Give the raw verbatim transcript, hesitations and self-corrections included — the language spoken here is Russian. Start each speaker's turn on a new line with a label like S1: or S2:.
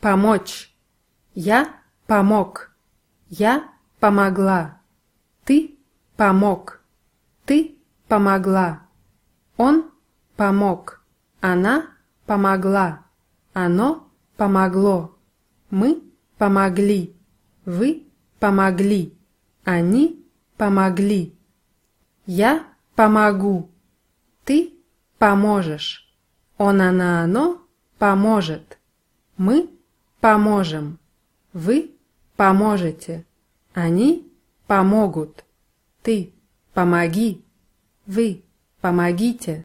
S1: помочь. Я помог. Я помогла. Ты помог. Ты помогла. Он помог. Она помогла. Оно помогло. Мы помогли. Вы помогли. Они помогли. Я помогу. Ты поможешь. Он, она, оно поможет. Мы поможем. Вы поможете. Они помогут. Ты помоги. Вы помогите.